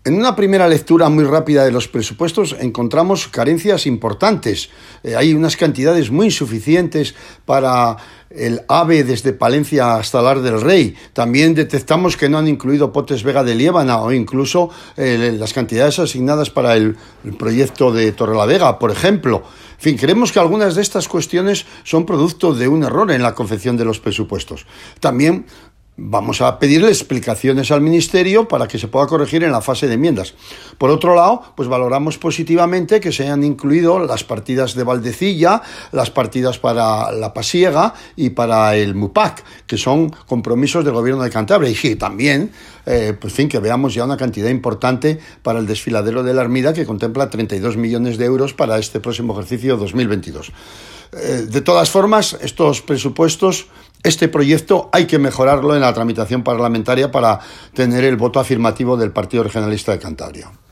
En una primera lectura muy rápida de los presupuestos encontramos carencias importantes. Hay unas cantidades muy insuficientes para el AVE desde Palencia hasta Lar del Rey. También detectamos que no han incluido Potes Vega de Liébana o incluso las cantidades asignadas para el proyecto de Torrelavega, por ejemplo. En fin, creemos que algunas de estas cuestiones son producto de un error en la confección de los presupuestos. También vamos a pedirle explicaciones al Ministerio para que se pueda corregir en la fase de enmiendas. Por otro lado, pues valoramos positivamente que se hayan incluido las partidas de Valdecilla, las partidas para la Pasiega y para el MUPAC, que son compromisos del Gobierno de Cantabria. Y sí, también, que veamos ya una cantidad importante para el desfiladero de la Armida, que contempla 32 millones de euros para este próximo ejercicio 2022. De todas formas, estos presupuestos, este proyecto hay que mejorarlo en la tramitación parlamentaria para tener el voto afirmativo del Partido Regionalista de Cantabria.